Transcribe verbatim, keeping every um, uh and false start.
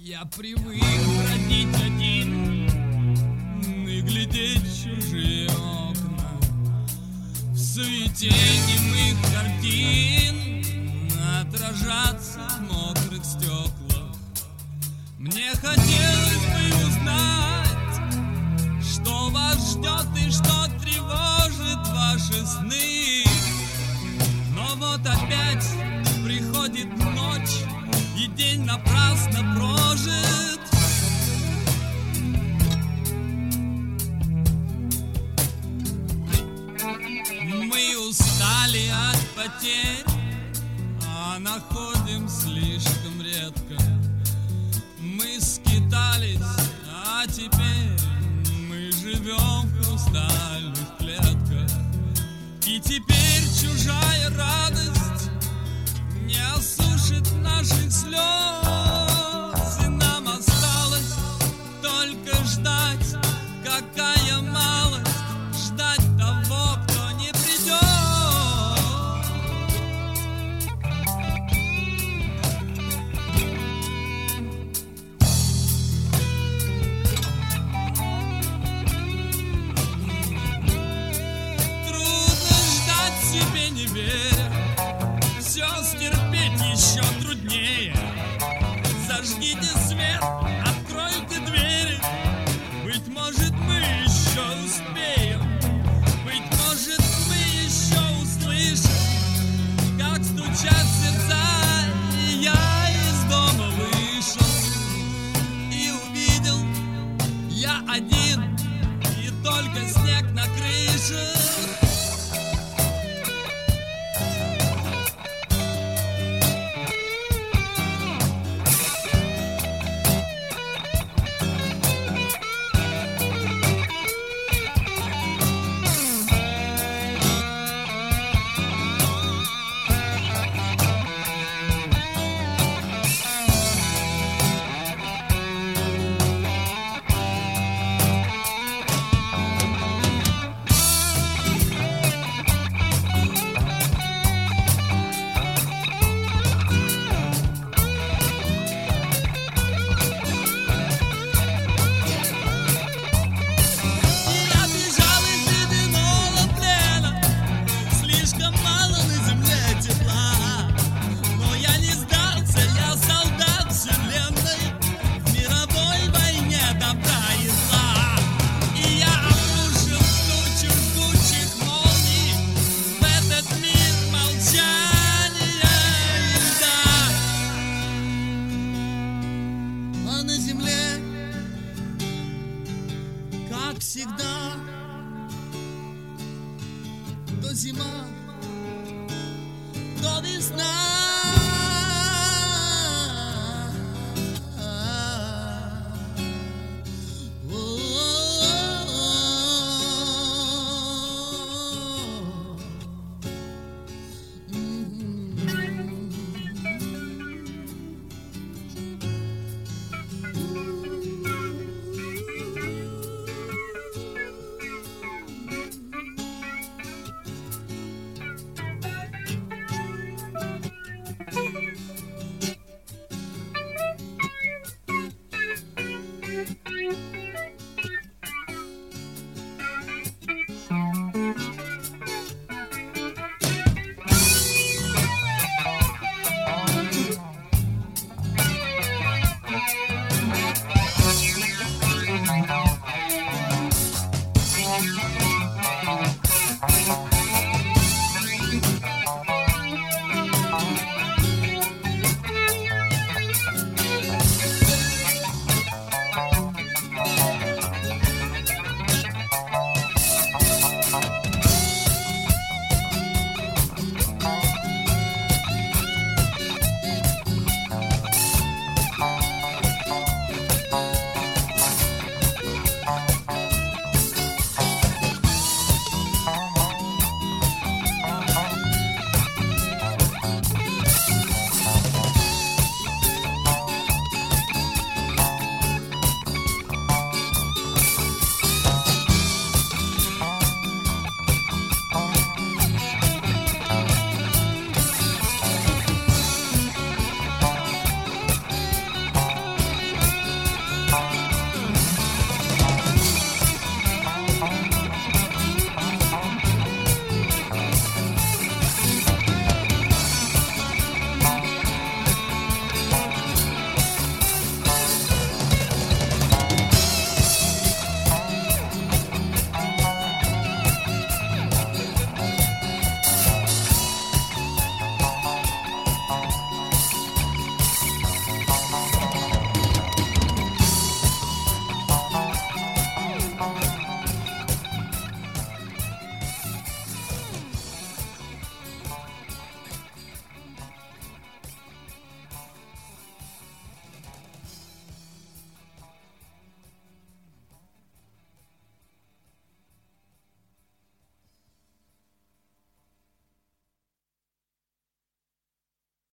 Я привык бродить один и глядеть в чужие окна, в суете немых картин отражаться в мокрых стеклах. Мне хотелось бы узнать, что вас ждет и что тревожит ваши сны. Но вот опять приходит ночь, и день напрасно прожит. Мы устали от потерь, а находим слишком редко. Мы скитались, а теперь мы живем в хрустальных клетках. И теперь чужая радость не осушит наших слез, и нам осталось только ждать. Какая малость ждать того, кто не придет. Трудно ждать себе не веря, все стерпеть еще труднее. Зажгите свет, откройте двери. Быть может, мы еще успеем. Быть может, мы еще услышим, как стучат сердца. И я из дома вышел и увидел, я один, и только снег на крыше. Всегда то зима, то весна.